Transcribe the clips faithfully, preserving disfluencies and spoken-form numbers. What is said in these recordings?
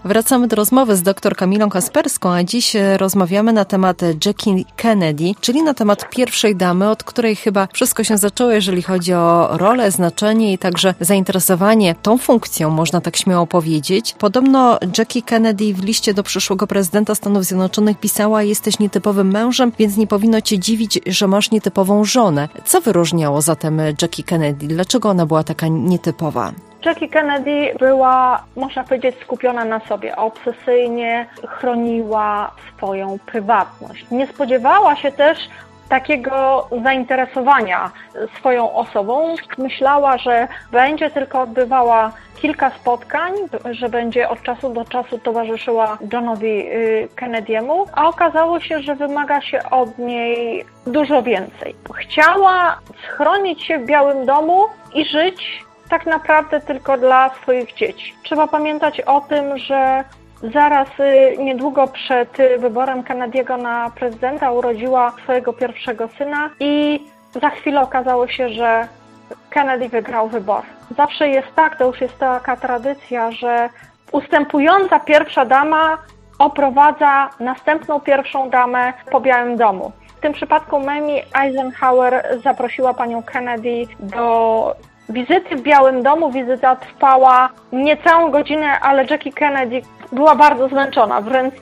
Wracamy do rozmowy z dr Kamilą Kasperską, a dziś rozmawiamy na temat Jackie Kennedy, czyli na temat pierwszej damy, od której chyba wszystko się zaczęło, jeżeli chodzi o rolę, znaczenie i także zainteresowanie tą funkcją, można tak śmiało powiedzieć. Podobno Jackie Kennedy w liście do przyszłego prezydenta Stanów Zjednoczonych pisała: jesteś nietypowym mężem, więc nie powinno cię dziwić, że masz nietypową żonę. Co wyróżniało zatem Jackie Kennedy? Dlaczego ona była taka nietypowa? Jackie Kennedy była, można powiedzieć, skupiona na sobie, obsesyjnie chroniła swoją prywatność. Nie spodziewała się też takiego zainteresowania swoją osobą. Myślała, że będzie tylko odbywała kilka spotkań, że będzie od czasu do czasu towarzyszyła Johnowi Kennedy'emu, a okazało się, że wymaga się od niej dużo więcej. Chciała schronić się w Białym Domu i żyć tak naprawdę tylko dla swoich dzieci. Trzeba pamiętać o tym, że zaraz niedługo przed wyborem Kennedy'ego na prezydenta urodziła swojego pierwszego syna i za chwilę okazało się, że Kennedy wygrał wybory. Zawsze jest tak, to już jest taka tradycja, że ustępująca pierwsza dama oprowadza następną pierwszą damę po Białym Domu. W tym przypadku Mamie Eisenhower zaprosiła panią Kennedy do wizyty w Białym Domu. Wizyta trwała niecałą godzinę, ale Jackie Kennedy była bardzo zmęczona, wręcz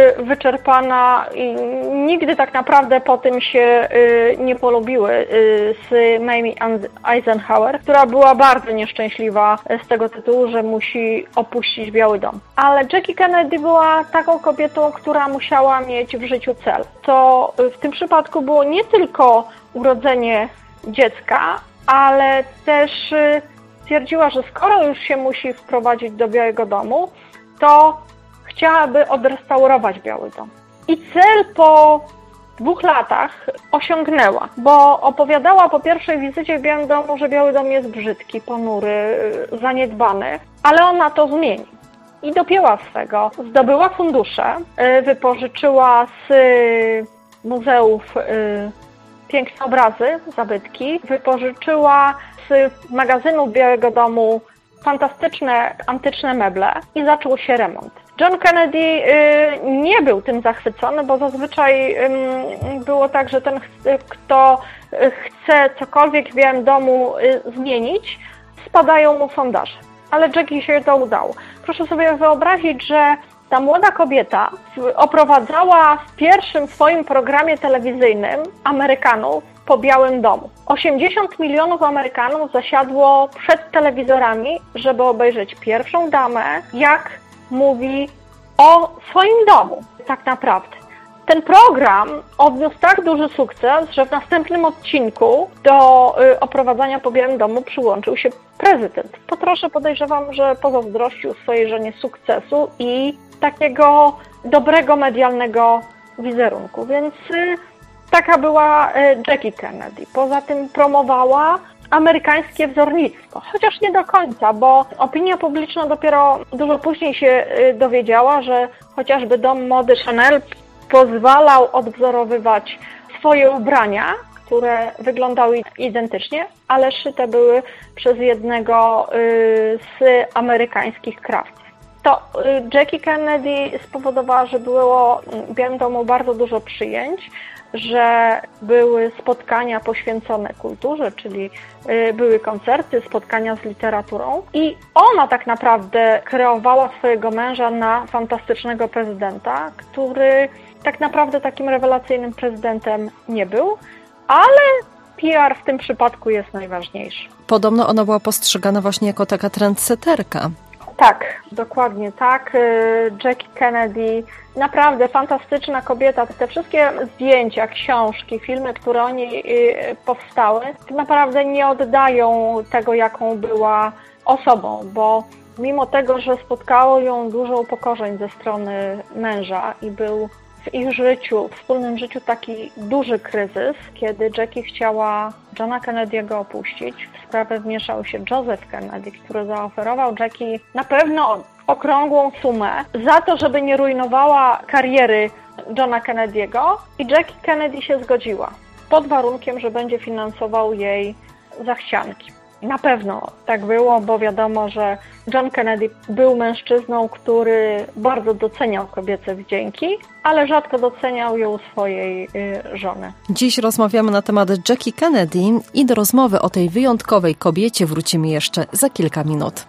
wyczerpana i nigdy tak naprawdę po tym się nie polubiły z Mamie Eisenhower, która była bardzo nieszczęśliwa z tego tytułu, że musi opuścić Biały Dom. Ale Jackie Kennedy była taką kobietą, która musiała mieć w życiu cel. To w tym przypadku było nie tylko urodzenie dziecka, ale też stwierdziła, że skoro już się musi wprowadzić do Białego Domu, to chciałaby odrestaurować Biały Dom. I cel po dwóch latach osiągnęła, bo opowiadała po pierwszej wizycie w Białym Domu, że Biały Dom jest brzydki, ponury, zaniedbany, ale ona to zmieni. I dopięła swego. Zdobyła fundusze, wypożyczyła z muzeów piękne obrazy, zabytki, wypożyczyła z magazynu Białego Domu fantastyczne, antyczne meble i zaczął się remont. John Kennedy y, nie był tym zachwycony, bo zazwyczaj y, było tak, że ten, kto chce cokolwiek w Białym Domu y, zmienić, spadają mu sondaże. Ale Jackie się to udało. Proszę sobie wyobrazić, że ta młoda kobieta oprowadzała w pierwszym swoim programie telewizyjnym Amerykanów po Białym Domu. osiemdziesiąt milionów Amerykanów zasiadło przed telewizorami, żeby obejrzeć pierwszą damę, jak mówi o swoim domu tak naprawdę. Ten program odniósł tak duży sukces, że w następnym odcinku do y, oprowadzania po Białym Domu przyłączył się prezydent. Po trosze podejrzewam, że pozazdrościł swojej żonie sukcesu i takiego dobrego medialnego wizerunku, więc y, taka była y, Jackie Kennedy. Poza tym promowała amerykańskie wzornictwo, chociaż nie do końca, bo opinia publiczna dopiero dużo później się y, dowiedziała, że chociażby dom mody Chanel pozwalał odwzorowywać swoje ubrania, które wyglądały identycznie, ale szyte były przez jednego y, z amerykańskich krawców. To y, Jackie Kennedy spowodowała, że było w Białym Domu bardzo dużo przyjęć, że były spotkania poświęcone kulturze, czyli y, były koncerty, spotkania z literaturą i ona tak naprawdę kreowała swojego męża na fantastycznego prezydenta, który tak naprawdę takim rewelacyjnym prezydentem nie był, ale P R w tym przypadku jest najważniejszy. Podobno ona była postrzegana właśnie jako taka trendseterka. Tak, dokładnie tak. Jackie Kennedy, naprawdę fantastyczna kobieta. Te wszystkie zdjęcia, książki, filmy, które o niej powstały, naprawdę nie oddają tego, jaką była osobą, bo mimo tego, że spotkało ją dużo upokorzeń ze strony męża i był w ich życiu, w wspólnym życiu taki duży kryzys, kiedy Jackie chciała Johna Kennedy'ego opuścić. W sprawę wmieszał się Joseph Kennedy, który zaoferował Jackie na pewno okrągłą sumę za to, żeby nie rujnowała kariery Johna Kennedy'ego i Jackie Kennedy się zgodziła pod warunkiem, że będzie finansował jej zachcianki. Na pewno tak było, bo wiadomo, że John Kennedy był mężczyzną, który bardzo doceniał kobiece wdzięki, ale rzadko doceniał ją swojej y, żony. Dziś rozmawiamy na temat Jackie Kennedy i do rozmowy o tej wyjątkowej kobiecie wrócimy jeszcze za kilka minut.